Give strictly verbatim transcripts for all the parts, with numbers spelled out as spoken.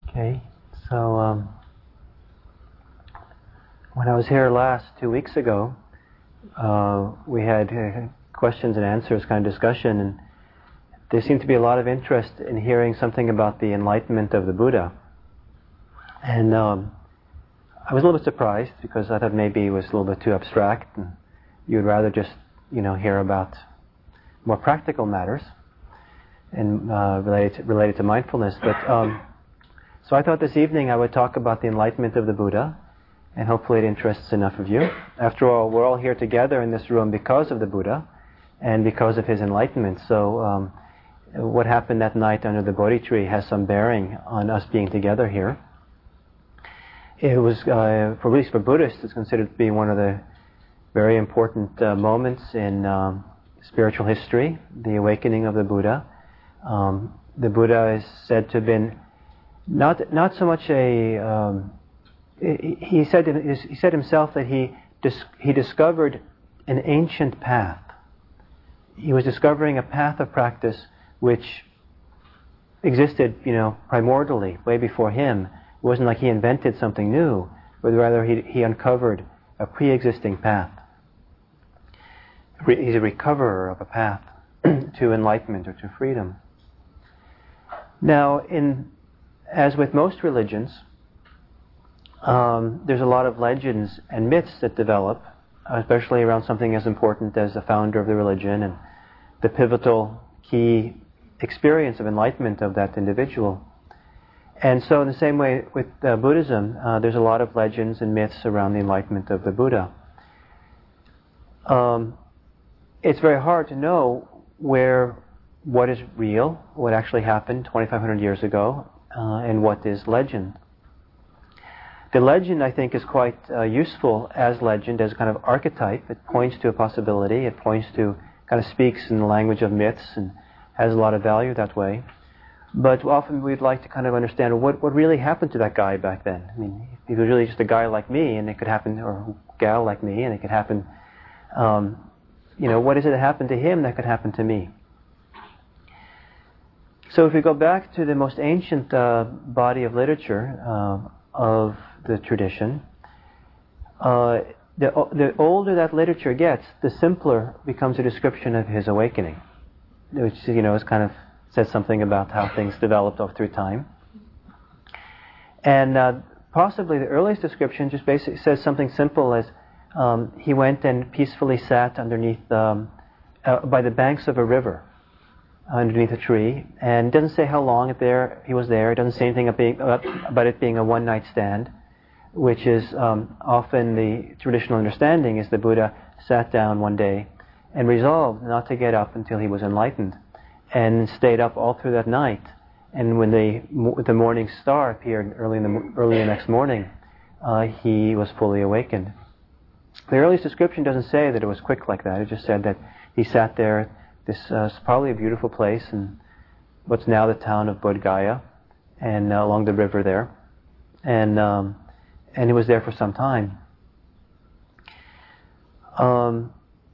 Okay, so um, when I was here last two weeks ago, uh, we had uh, questions and answers kind of discussion, and there seemed to be a lot of interest in hearing something about the enlightenment of the Buddha. And um, I was a little bit surprised because I thought maybe it was a little bit too abstract, and you would rather just, you know, hear about more practical matters and uh, related to, related to mindfulness. But um, so I thought this evening I would talk about the enlightenment of the Buddha, and hopefully it interests enough of you. After all, we're all here together in this room because of the Buddha and because of his enlightenment. So um, what happened that night under the Bodhi tree has some bearing on us being together here. It was, uh, for, at least for Buddhists, it's considered to be one of the very important uh, moments in um, spiritual history, the awakening of the Buddha. Um, the Buddha is said to have been not not so much a um, he said he said himself that he dis, he discovered an ancient path. He was discovering a path of practice which existed, you know, primordially, way before him. It wasn't like he invented something new, but rather he he uncovered a pre-existing path. He's a recoverer of a path to enlightenment or to freedom. Now, in as with most religions, um, there's a lot of legends and myths that develop, especially around something as important as the founder of the religion and the pivotal key experience of enlightenment of that individual. And so in the same way with uh, Buddhism, uh, there's a lot of legends and myths around the enlightenment of the Buddha. Um, it's very hard to know where what is real, what actually happened twenty-five hundred years ago, uh, and what is legend. The legend, I think, is quite uh, useful as legend, as a kind of archetype. It points to a possibility, it points to, kind of speaks in the language of myths and has a lot of value that way. But often we'd like to kind of understand what, what really happened to that guy back then. I mean, he was really just a guy like me, and it could happen, or a gal like me, and it could happen, um, you know, what is it that happened to him that could happen to me? So if we go back to the most ancient uh, body of literature uh, of the tradition, uh, the, the older that literature gets, the simpler becomes a description of his awakening, which, you know, is kind of says something about how things developed all through time. And uh, possibly the earliest description just basically says something simple as um, he went and peacefully sat underneath um, uh, by the banks of a river, underneath a tree, and it doesn't say how long it there he was there. It doesn't say anything about, about it being a one-night stand, which is um, often the traditional understanding is the Buddha sat down one day and resolved not to get up until he was enlightened, and stayed up all through that night. And when the the morning star appeared early in the early the next morning, uh, he was fully awakened. The earliest description doesn't say that it was quick like that. It just said that he sat there. This uh, is probably a beautiful place in what's now the town of Bodh Gaya, and uh, along the river there, and um, and he was there for some time. Um,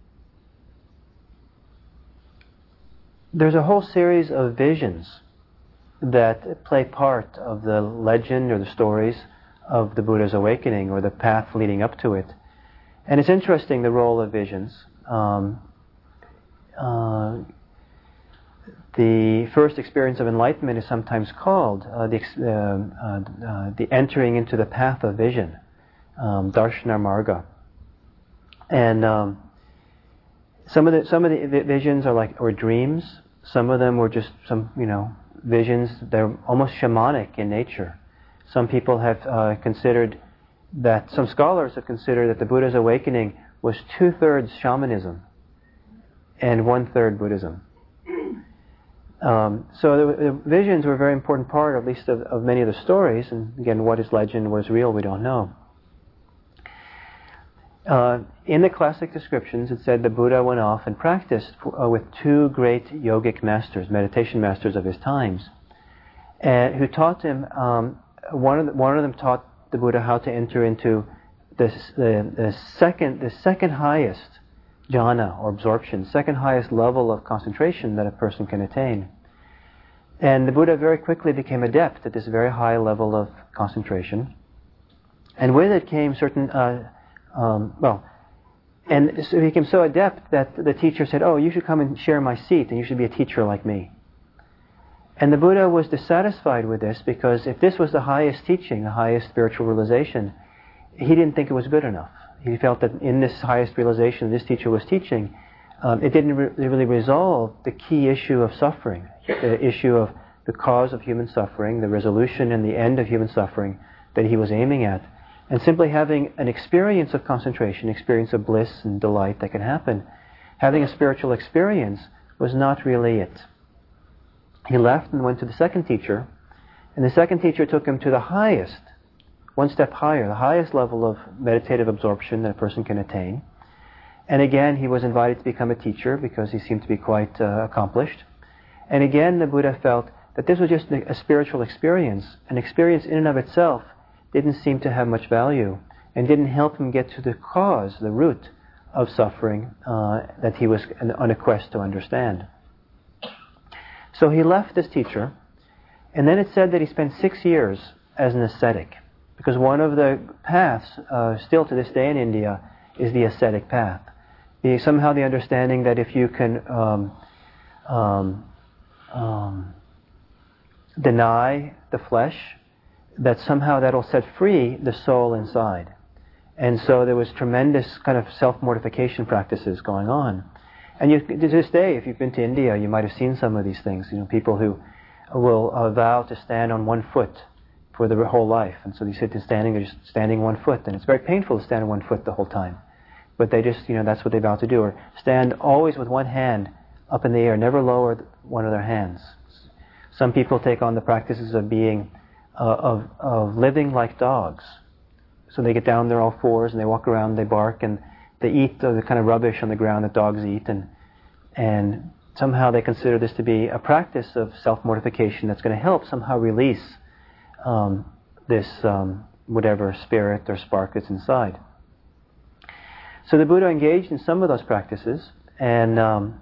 there's a whole series of visions that play part of the legend or the stories of the Buddha's awakening or the path leading up to it, and it's interesting the role of visions. Um, Uh, the first experience of enlightenment is sometimes called uh, the, uh, uh, the entering into the path of vision, um, darshana marga. And um, some of the some of the visions are like or dreams. Some of them were just some you know visions. They're almost shamanic in nature. Some people have uh, considered that some scholars have considered that the Buddha's awakening was two thirds shamanism and one-third Buddhism. Um, so the, the visions were a very important part, at least of, of many of the stories. And again, what is legend, what is real, we don't know. Uh, in the classic descriptions, it said the Buddha went off and practiced uh, with two great yogic masters, meditation masters of his times, and who taught him. Um, one of the, one of them taught the Buddha how to enter into this, the, the second the second highest jhana or absorption, second highest level of concentration that a person can attain. And the Buddha very quickly became adept at this very high level of concentration. And with it came certain, uh, um, well, and so he became so adept that the teacher said, oh, you should come and share my seat, and you should be a teacher like me. And the Buddha was dissatisfied with this, because if this was the highest teaching, the highest spiritual realization, he didn't think it was good enough. He felt that in this highest realization this teacher was teaching, um, it didn't re- really resolve the key issue of suffering, the issue of the cause of human suffering, the resolution and the end of human suffering that he was aiming at. And simply having an experience of concentration, experience of bliss and delight that can happen, having a spiritual experience was not really it. He left and went to the second teacher, and the second teacher took him to the highest, one step higher, the highest level of meditative absorption that a person can attain. And again, he was invited to become a teacher because he seemed to be quite uh, accomplished. And again, the Buddha felt that this was just a spiritual experience. An experience in and of itself didn't seem to have much value and didn't help him get to the cause, the root of suffering uh, that he was on a quest to understand. So he left this teacher, and then it said that he spent six years as an ascetic, because one of the paths, uh, still to this day in India, is the ascetic path. The, somehow the understanding that if you can um, um, um, deny the flesh, that somehow that'll set free the soul inside. And so there was tremendous kind of self-mortification practices going on. And you, to this day, if you've been to India, you might have seen some of these things. You know, people who will uh, vow to stand on one foot for their whole life. And so they sit there standing, they're just standing one foot. And it's very painful to stand on one foot the whole time. But they just, you know, that's what they vow to do. Or stand always with one hand up in the air, never lower one of their hands. Some people take on the practices of being, uh, of, of living like dogs. So they get down on their all fours and they walk around, they bark, and they eat the kind of rubbish on the ground that dogs eat, and and somehow they consider this to be a practice of self-mortification that's going to help somehow release um, this um, whatever spirit or spark that's inside. So the Buddha engaged in some of those practices, and um,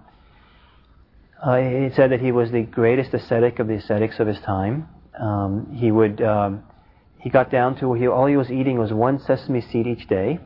uh, he said that he was the greatest ascetic of the ascetics of his time. Um, he would um, he got down to where he, all he was eating was one sesame seed each day.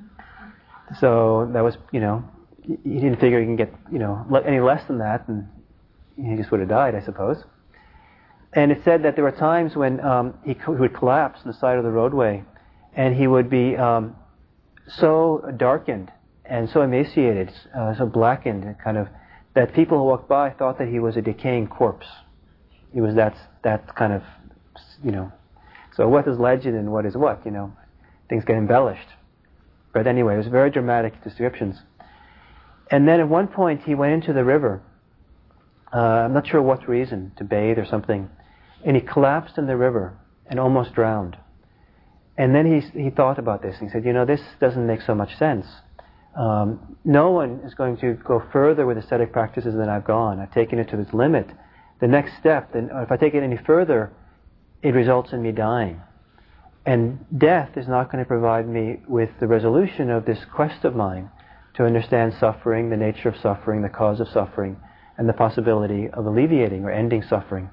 So that was, you know, he didn't figure he can get, you know, any less than that, and he just would have died, I suppose. And it said that there were times when um, he would collapse on the side of the roadway, and he would be um, so darkened and so emaciated, uh, so blackened, kind of, that people who walked by thought that he was a decaying corpse. He was that that kind of, you know. So what is legend and what is what, you know? Things get embellished. But anyway, it was very dramatic descriptions. And then at one point he went into the river, uh, I'm not sure what reason, to bathe or something, and he collapsed in the river and almost drowned. And then he he thought about this, and he said, you know, this doesn't make so much sense. Um, no one is going to go further with ascetic practices than I've gone. I've taken it to its limit. The next step, then, if I take it any further, it results in me dying. And death is not going to provide me with the resolution of this quest of mine to understand suffering, the nature of suffering, the cause of suffering, and the possibility of alleviating or ending suffering.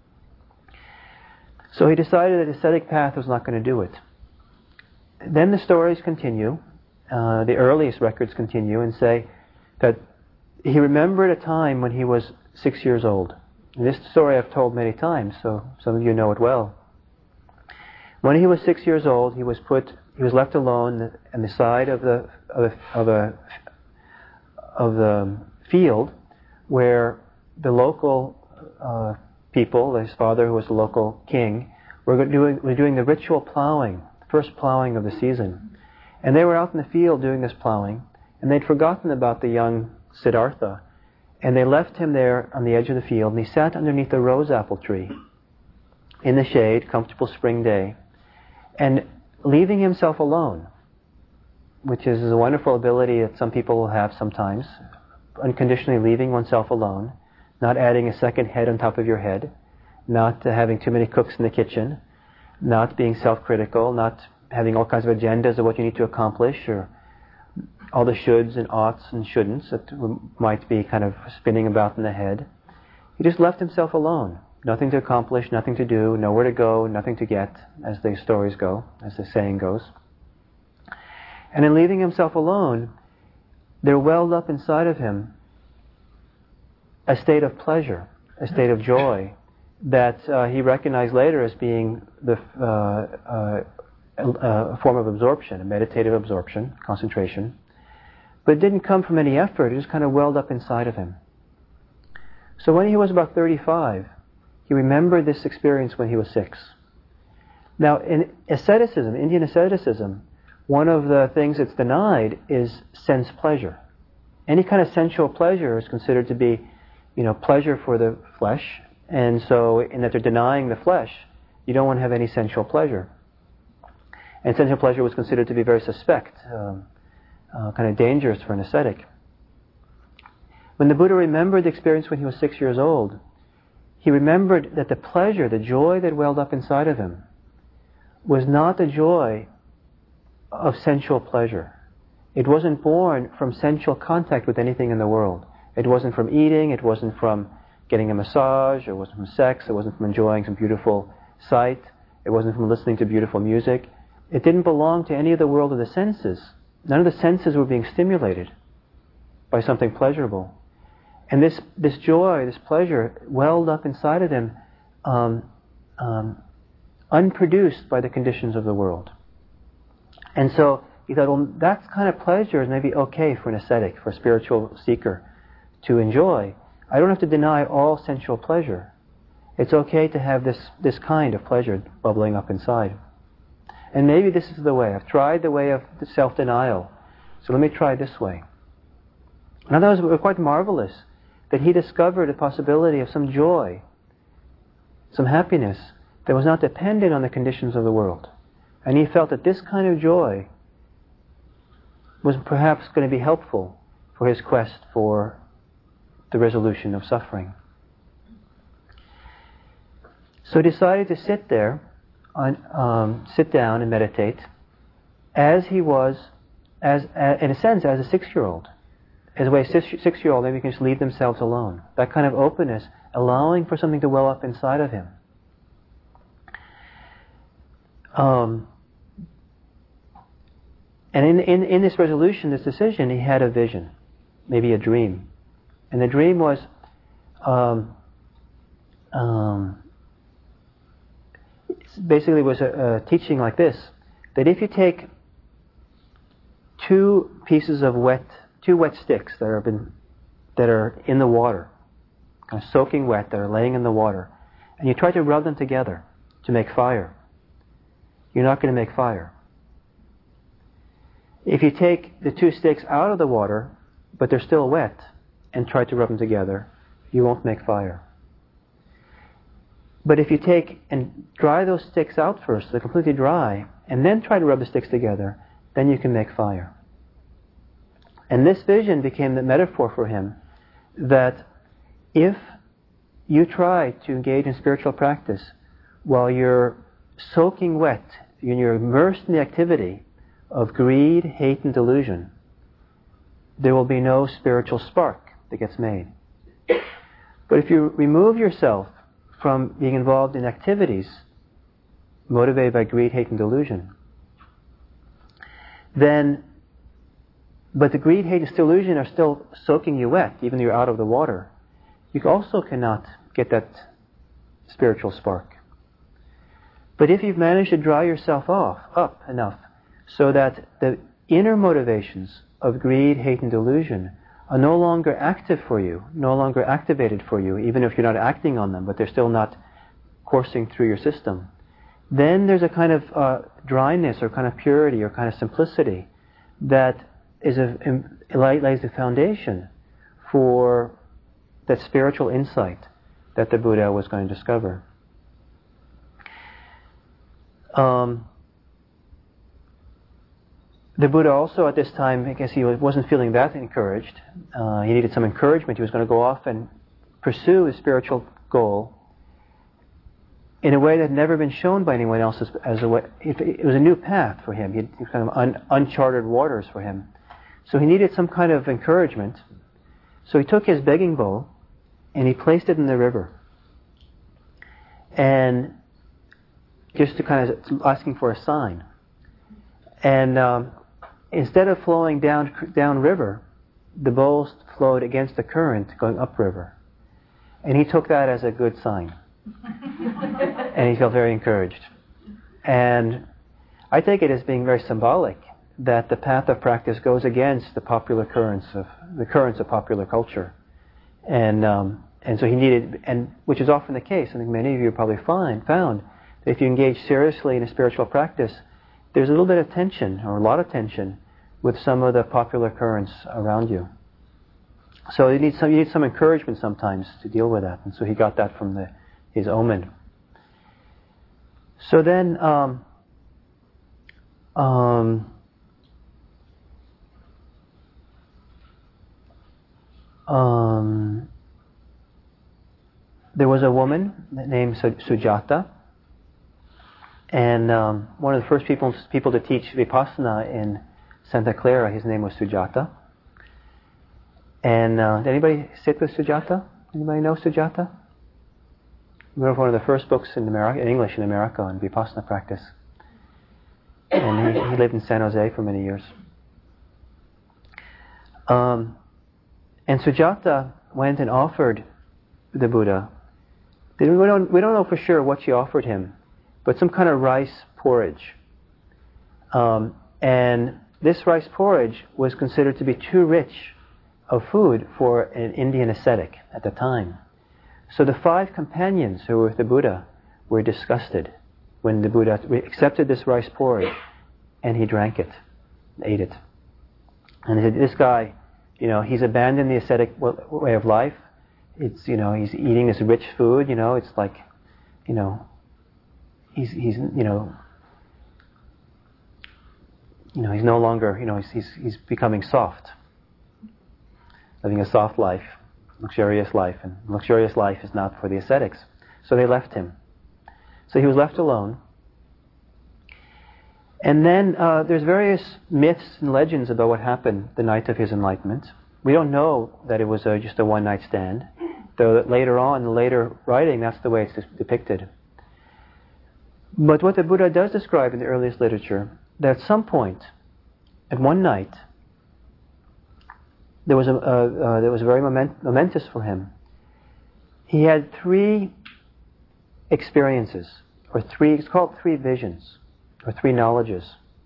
So he decided that the ascetic path was not going to do it. Then the stories continue, uh, the earliest records continue, and say that he remembered a time when he was six years old. And this story I've told many times, so some of you know it well. When he was six years old, he was put, he was left alone on the side of the of a, of a of the field where the local uh, people, his father, who was the local king, were doing were doing the ritual plowing, first plowing of the season, and they were out in the field doing this plowing, and they'd forgotten about the young Siddhartha, and they left him there on the edge of the field, and he sat underneath a rose apple tree in the shade, comfortable spring day. And leaving himself alone, which is a wonderful ability that some people will have sometimes, unconditionally leaving oneself alone, not adding a second head on top of your head, not uh, having too many cooks in the kitchen, not being self-critical, not having all kinds of agendas of what you need to accomplish, or all the shoulds and oughts and shouldn'ts that might be kind of spinning about in the head. He just left himself alone. nothing to accomplish, nothing to do, nowhere to go, nothing to get, as the stories go, as the saying goes. And in leaving himself alone, there welled up inside of him a state of pleasure, a state of joy, that uh, he recognized later as being the uh, uh, a form of absorption, a meditative absorption, concentration. But it didn't come from any effort, it just kind of welled up inside of him. So when he was about thirty-five, he remembered this experience when he was six. Now, in asceticism, Indian asceticism, one of the things that's denied is sense pleasure. Any kind of sensual pleasure is considered to be, you know, pleasure for the flesh, and so in that they're denying the flesh, you don't want to have any sensual pleasure. And sensual pleasure was considered to be very suspect, um, uh, kind of dangerous for an ascetic. When the Buddha remembered the experience when he was six years old, he remembered that the pleasure, the joy that welled up inside of him, was not the joy of sensual pleasure. It wasn't born from sensual contact with anything in the world. It wasn't from eating, it wasn't from getting a massage, it wasn't from sex, it wasn't from enjoying some beautiful sight, it wasn't from listening to beautiful music. It didn't belong to any of the world of the senses. None of the senses were being stimulated by something pleasurable. And this, this joy, this pleasure, welled up inside of him, um, um, unproduced by the conditions of the world. And so he thought, well, that kind of pleasure is maybe okay for an ascetic, for a spiritual seeker to enjoy. I don't have to deny all sensual pleasure. It's okay to have this, this kind of pleasure bubbling up inside. And maybe this is the way. I've tried the way of self-denial, so let me try this way. Now that was quite marvelous, that he discovered a possibility of some joy, some happiness that was not dependent on the conditions of the world. And he felt that this kind of joy was perhaps going to be helpful for his quest for the resolution of suffering. So he decided to sit there, on, um, sit down and meditate, as he was, as uh, in a sense, as a six-year-old. As a way a six-year-old maybe can just leave themselves alone. That kind of openness, allowing for something to well up inside of him. Um, and in, in, in this resolution, this decision, he had a vision, maybe a dream. And the dream was um, um, basically was a, a teaching like this, that if you take two pieces of wet, two wet sticks that are been that are in the water, kind of soaking wet, that are laying in the water, and you try to rub them together to make fire, you're not going to make fire. If you take the two sticks out of the water, but they're still wet, and try to rub them together, you won't make fire. But if you take and dry those sticks out first, so they're completely dry, and then try to rub the sticks together, then you can make fire. And this vision became the metaphor for him that if you try to engage in spiritual practice while you're soaking wet, and you're immersed in the activity of greed, hate, and delusion, there will be no spiritual spark that gets made. But if you remove yourself from being involved in activities motivated by greed, hate, and delusion, then, but the greed, hate, and delusion are still soaking you wet, even though you're out of the water, you also cannot get that spiritual spark. But if you've managed to dry yourself off, up enough, so that the inner motivations of greed, hate, and delusion are no longer active for you, no longer activated for you, even if you're not acting on them, but they're still not coursing through your system, then there's a kind of uh, dryness or kind of purity or kind of simplicity that is a, lays the foundation for that spiritual insight that the Buddha was going to discover. Um, the Buddha also at this time, I guess he wasn't feeling that encouraged. Uh, he needed some encouragement. He was going to go off and pursue his spiritual goal in a way that had never been shown by anyone else as, as a way. It, it was a new path for him. He had kind of un, uncharted waters for him. So he needed some kind of encouragement. So he took his begging bowl and he placed it in the river. and just to kind of asking for a sign. And um, instead of flowing down down river, the bowls flowed against the current going upriver. And he took that as a good sign. And he felt very encouraged. And I take it as being very symbolic that the path of practice goes against the popular currents of the currents of popular culture. And um, and so he needed, and which is often the case. I think many of you probably find found that if you engage seriously in a spiritual practice, there's a little bit of tension, or a lot of tension, with some of the popular currents around you. So you need some, you need some encouragement sometimes to deal with that. And so he got that from the, his omen. So then, um, um, um, there was a woman named Sujata, and um, one of the first people people to teach Vipassana in Santa Clara, his name was Sujata. And uh, did anybody sit with Sujata? Anybody know Sujata? He wrote one of the first books in America, in English in America, on Vipassana practice. And he, he lived in San Jose for many years. Um, and Sujata went and offered the Buddha. We don't, we don't know for sure what she offered him, but some kind of rice porridge. Um, and this rice porridge was considered to be too rich of food for an Indian ascetic at the time. So the five companions who were with the Buddha were disgusted when the Buddha accepted this rice porridge, and he drank it, ate it. And he said, this guy, you know, he's abandoned the ascetic way of life. It's, you know, he's eating this rich food, you know, it's like, you know, he's, he's, you know, you know, he's no longer, you know, he's, he's, he's becoming soft. Living a soft life, luxurious life, and luxurious life is not for the ascetics. So they left him. So he was left alone. And then uh, there's various myths and legends about what happened the night of his enlightenment. We don't know that it was a, just a one-night stand, though that later on, in later writing, that's the way it's depicted. But what the Buddha does describe in the earliest literature, that at some point, at one night, there was a, uh, uh, that was very moment, momentous for him. He had three experiences, or three, it's called three visions, or three knowledges.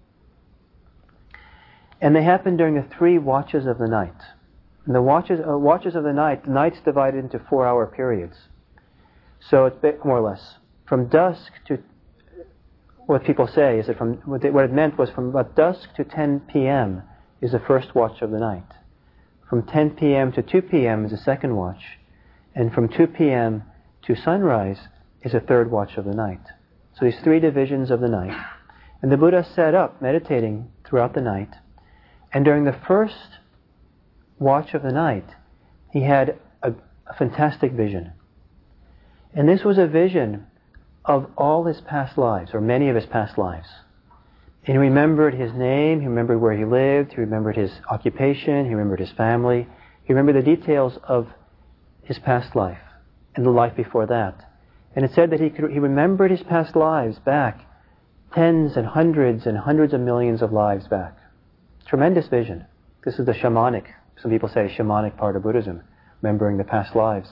And they happened during the three watches of the night. And the watches, uh, watches of the night, the night's divided into four-hour periods. So it's more or less from dusk to, what people say is that from, what, they, what it meant was from about dusk to ten p.m. is the first watch of the night. From ten p.m. to two p.m. is the second watch. And from two p.m. to sunrise is the third watch of the night. So these three divisions of the night. And the Buddha sat up meditating throughout the night. And during the first watch of the night, he had a, a fantastic vision. And this was a vision of all his past lives, or many of his past lives. And he remembered his name, he remembered where he lived, he remembered his occupation, he remembered his family, he remembered the details of his past life and the life before that. And it said that he could, he remembered his past lives back, tens and hundreds and hundreds of millions of lives back. Tremendous vision. This is the shamanic, some people say shamanic part of Buddhism, remembering the past lives.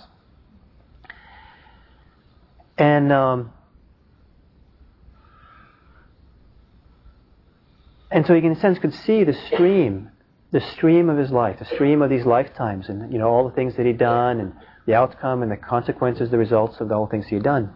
And um, And so he, in a sense, could see the stream, the stream of his life, the stream of these lifetimes, and you know all the things that he'd done, and the outcome, and the consequences, the results of all the things he had done.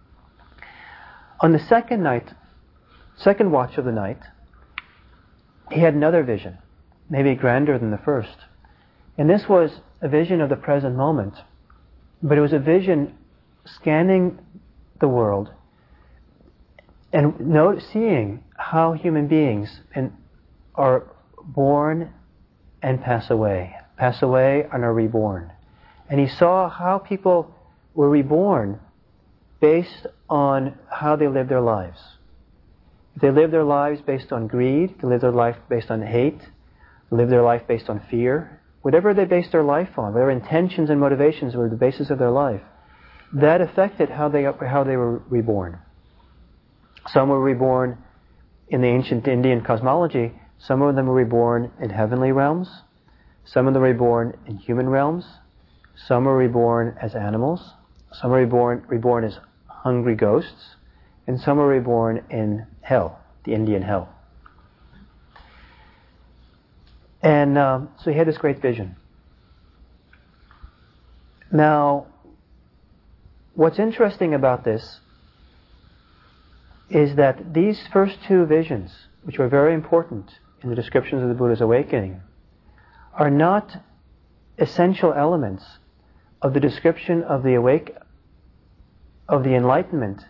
On the second night, second watch of the night, he had another vision, maybe grander than the first. And this was a vision of the present moment, but it was a vision scanning the world and note, seeing how human beings and are born and pass away, pass away and are reborn. And he saw how people were reborn based on how they lived their lives. If they lived their lives based on greed, they lived their life based on hate, they lived their life based on fear, whatever they based their life on, whatever intentions and motivations were the basis of their life, that affected how they how they were reborn. Some were reborn in the ancient Indian cosmology. Some of them were reborn in heavenly realms. Some of them were reborn in human realms. Some were reborn as animals. Some were reborn reborn as hungry ghosts, and some were reborn in hell, the Indian hell. And um, so he had this great vision. Now, what's interesting about this is that these first two visions, which were very important in the descriptions of the Buddha's awakening, are not essential elements of the description of the awake, of the enlightenment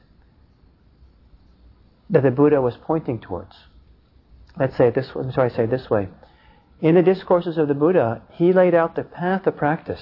that the Buddha was pointing towards. Let's say it this way. I'm sorry, I say it this way. In the discourses of the Buddha, he laid out the path of practice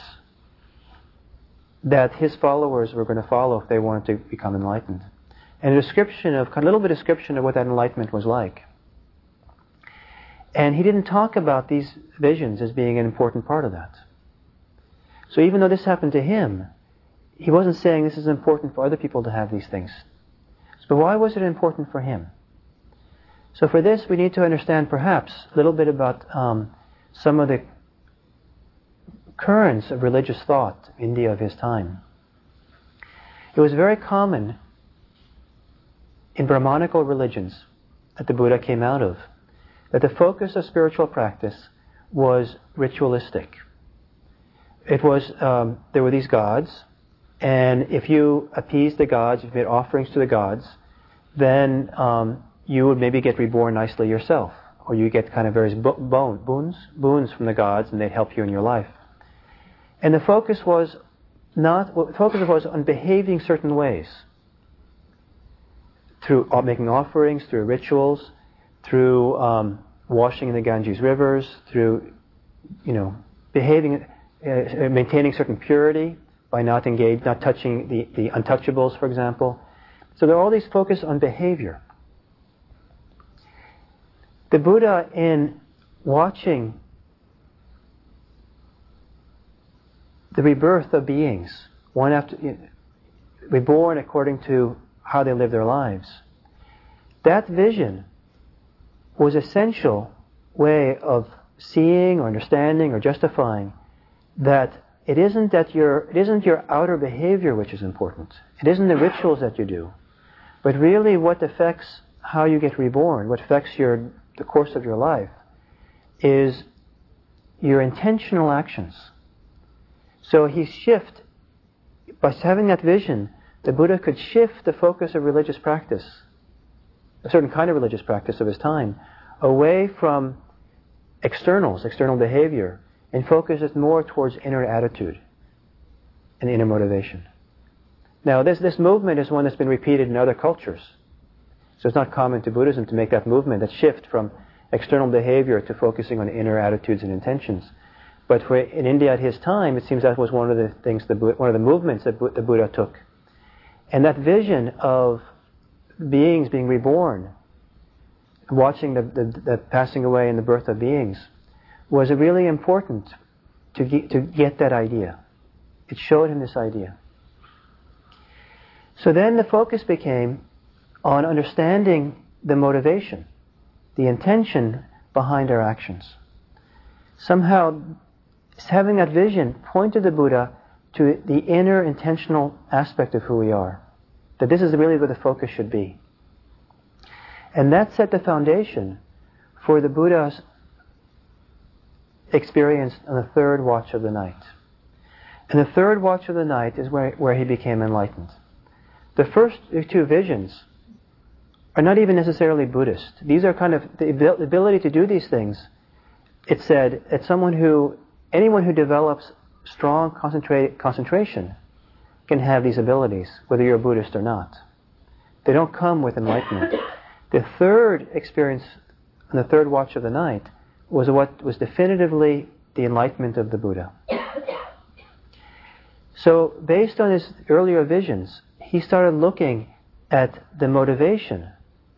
that his followers were going to follow if they wanted to become enlightened, and a description of a little bit of description of what that enlightenment was like. And he didn't talk about these visions as being an important part of that. So even though this happened to him, he wasn't saying this is important for other people to have these things. But why was it important for him? So for this, we need to understand perhaps a little bit about um, some of the currents of religious thought in India of his time. It was very common in Brahmanical religions that the Buddha came out of that the focus of spiritual practice was ritualistic. It was, um, there were these gods, and if you appeased the gods, if you made offerings to the gods, then um, you would maybe get reborn nicely yourself, or you get kind of various bo- bon- boons, boons from the gods, and they'd help you in your life. And the focus was not, the focus was on behaving certain ways, through making offerings, through rituals, through um, washing in the Ganges rivers, through, you know, behaving, uh, maintaining certain purity by not engaged, not touching the, the untouchables, for example. So there are all these focus on behavior. The Buddha, in watching the rebirth of beings, one after you know, reborn according to how they live their lives, that vision was an essential way of seeing or understanding or justifying that it isn't that your it isn't your outer behavior which is important. It isn't the rituals that you do, but really what affects how you get reborn, what affects your the course of your life, is your intentional actions. So he shift by having that vision, the Buddha could shift the focus of religious practice, a certain kind of religious practice of his time, away from externals, external behavior, and focus it more towards inner attitude and inner motivation. Now, this, this movement is one that's been repeated in other cultures. So it's not common to Buddhism to make that movement, that shift from external behavior to focusing on inner attitudes and intentions. But for, in India at his time, it seems that was one of the things, the, one of the movements that the Buddha took. And that vision of beings being reborn, watching the, the, the passing away and the birth of beings, was really important to get, to get that idea. It showed him this idea. So then the focus became on understanding the motivation, the intention behind our actions. Somehow, having that vision pointed the Buddha to the inner intentional aspect of who we are. That this is really where the focus should be. And that set the foundation for the Buddha's experience on the third watch of the night. And the third watch of the night is where, where he became enlightened. The first two visions are not even necessarily Buddhist. These are kind of the ability to do these things. It said that someone who, anyone who develops strong concentrate, concentration can have these abilities, whether you're a Buddhist or not. They don't come with enlightenment. The third experience on the third watch of the night was what was definitively the enlightenment of the Buddha. So based on his earlier visions, he started looking at the motivation,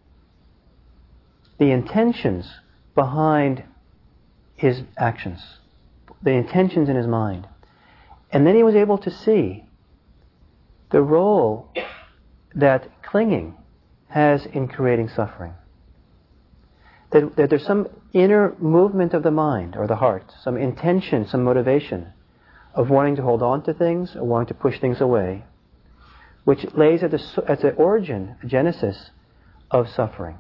the intentions behind his actions, the intentions in his mind. And then he was able to see the role that clinging has in creating suffering. That, that there's some inner movement of the mind or the heart, some intention, some motivation of wanting to hold on to things or wanting to push things away, which lays at the, at the origin, the genesis of suffering.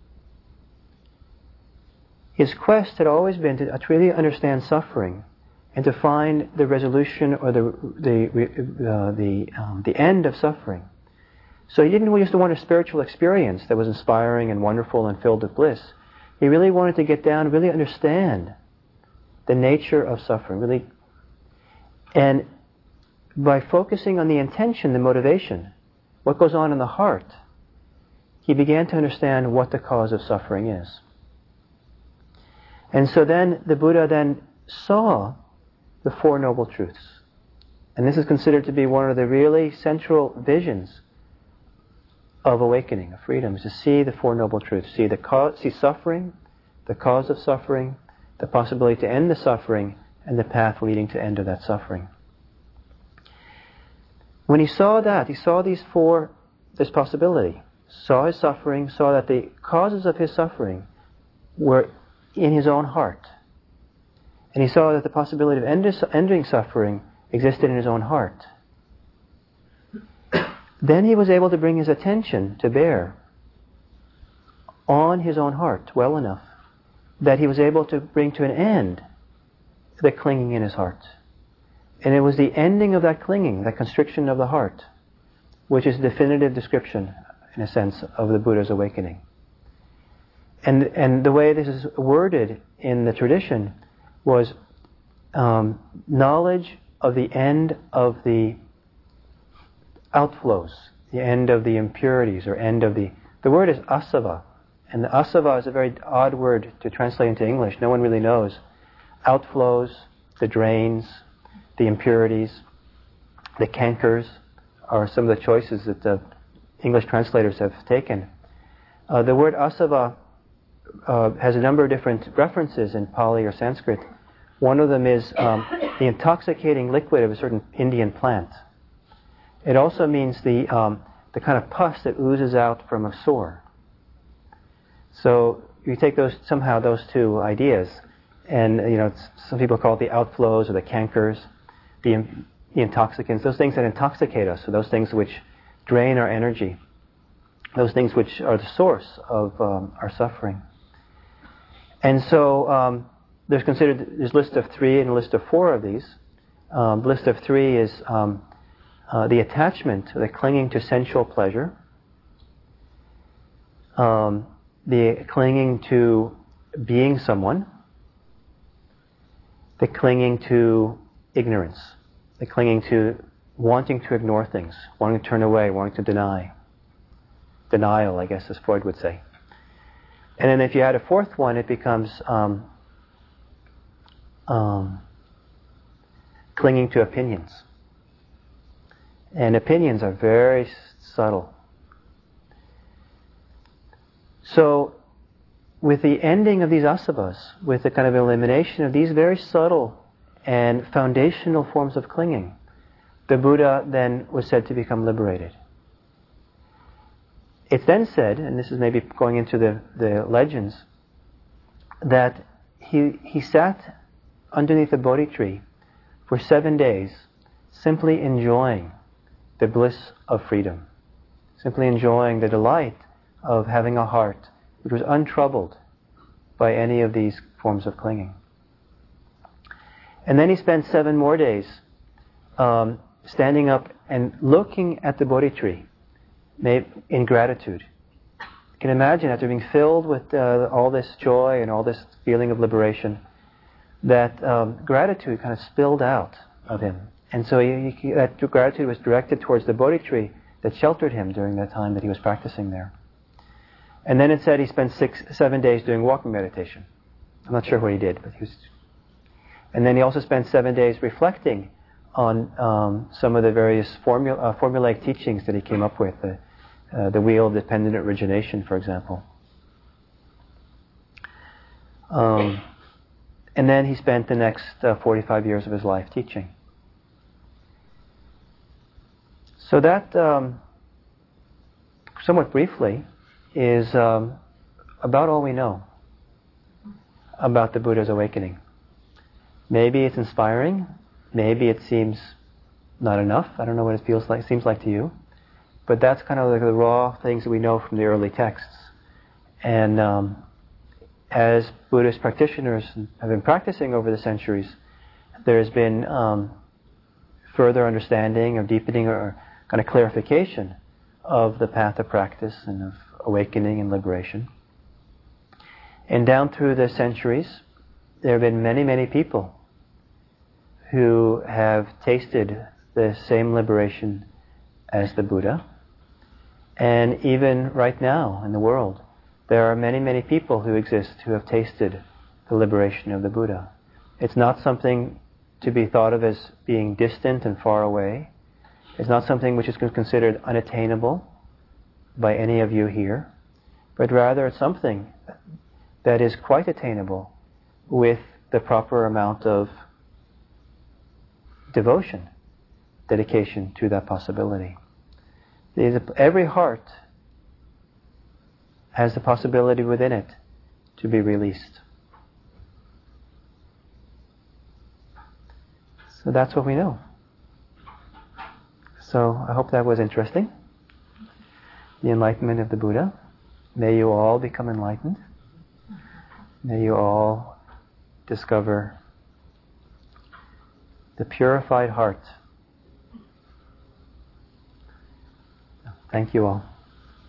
His quest had always been to, to really understand suffering and to find the resolution or the the uh, the um, the end of suffering. So he didn't just want a spiritual experience that was inspiring and wonderful and filled with bliss. He really wanted to get down, really understand the nature of suffering, really. And by focusing on the intention, the motivation, what goes on in the heart, he began to understand what the cause of suffering is. And so then the Buddha then saw the Four Noble Truths. And this is considered to be one of the really central visions of awakening, of freedom, is to see the Four Noble Truths. See the cause, see suffering, the cause of suffering, the possibility to end the suffering, and the path leading to end of that suffering. When he saw that, he saw these four, this possibility, saw his suffering, saw that the causes of his suffering were in his own heart. And he saw that the possibility of ending suffering existed in his own heart. Then he was able to bring his attention to bear on his own heart well enough that he was able to bring to an end the clinging in his heart. And it was the ending of that clinging, that constriction of the heart, which is a definitive description, in a sense, of the Buddha's awakening. And and the way this is worded in the tradition was um, knowledge of the end of the outflows, the end of the impurities, or end of the... The word is asava, and the asava is a very odd word to translate into English. No one really knows. Outflows, the drains, the impurities, the cankers are some of the choices that the English translators have taken. Uh, the word asava uh, has a number of different references in Pali or Sanskrit. One of them is um, the intoxicating liquid of a certain Indian plant. It also means the um, the kind of pus that oozes out from a sore. So you take those somehow those two ideas, and you know some people call it the outflows or the cankers, the, the intoxicants, those things that intoxicate us, or those things which drain our energy, those things which are the source of um, our suffering. And so um, there's considered there's a list of three and a list of four of these. Um, the list of three is um, uh, the attachment, the clinging to sensual pleasure, um, the clinging to being someone, the clinging to ignorance, the clinging to wanting to ignore things, wanting to turn away, wanting to deny. Denial, I guess, as Freud would say. And then if you add a fourth one, it becomes um, um, clinging to opinions. And opinions are very s- subtle. So, with the ending of these asavas, with the kind of elimination of these very subtle and foundational forms of clinging, the Buddha then was said to become liberated. It's then said, and this is maybe going into the, the legends, that he he sat underneath the Bodhi tree for seven days, simply enjoying the bliss of freedom, simply enjoying the delight of having a heart which was untroubled by any of these forms of clinging. And then he spent seven more days um, standing up and looking at the Bodhi tree in gratitude. You can imagine, after being filled with uh, all this joy and all this feeling of liberation, that um, gratitude kind of spilled out of him. And so he, he, that gratitude was directed towards the Bodhi tree that sheltered him during that time that he was practicing there. And then it said he spent six, seven days doing walking meditation. I'm not sure what he did, but he was... And then he also spent seven days reflecting on um, some of the various formula, uh, formulaic teachings that he came up with, the, uh, the wheel of dependent origination, for example. Um, and then he spent the next uh, forty-five years of his life teaching. So that, um, somewhat briefly, is um, about all we know about the Buddha's awakening. Maybe it's inspiring. Maybe it seems not enough. I don't know what it feels like, seems like to you. But that's kind of like the raw things that we know from the early texts. And um, as Buddhist practitioners have been practicing over the centuries, there's been um, further understanding or deepening or kind of clarification of the path of practice and of awakening and liberation. And down through the centuries, there have been many, many people who have tasted the same liberation as the Buddha. And even right now in the world, there are many, many people who exist who have tasted the liberation of the Buddha. It's not something to be thought of as being distant and far away. It's not something which is considered unattainable by any of you here, but rather it's something that is quite attainable with the proper amount of devotion, dedication to that possibility. Every heart has the possibility within it to be released. So that's what we know. So I hope that was interesting. The enlightenment of the Buddha. May you all become enlightened. May you all discover the purified heart. Thank you all.